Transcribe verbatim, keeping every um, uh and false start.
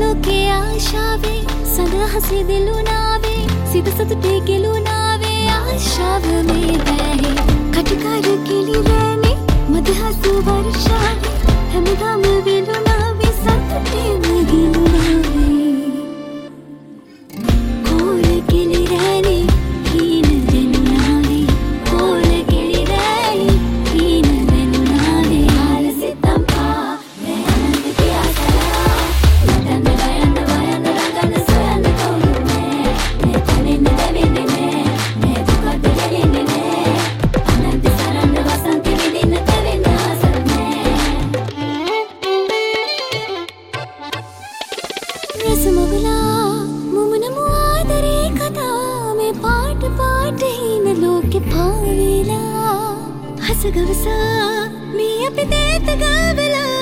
ලෝකේ ආශාවේ සදහසේ දෙලුණාවේ සිත සතුටේ ගෙලුණාවේ ආශාව මේ බැහි කටිකාර කිලි රැනේ මදහස වර්ෂාවේ හැමදාම වෙලුණාවේ සතුටේ ගෙලුණාවේ කෝල කිලි රැනේ හීන වෙනුණාවේ කෝල කිලි රැනේ හීන වෙනුණාවේ ආලසේ තම්පා මේ අනන්ත පියාසලා නටන්න ගයන්න වයන්න රඟන්න සොයන්න තෝරුනේ මේ තනින්න දෙවෙන්නේ නෑ මේ දුකට දෙවෙන්නේ නෑ අනන්ත සරන්න වසන්ත විදින්න දෙවෙන්න ආසන්නේ රසමගලා මුමන මුආදරේ කතා මේ පාට පාට හින ලෝකෙ පාවෙලා හසගවසා මේ අපි දේත ගාවලා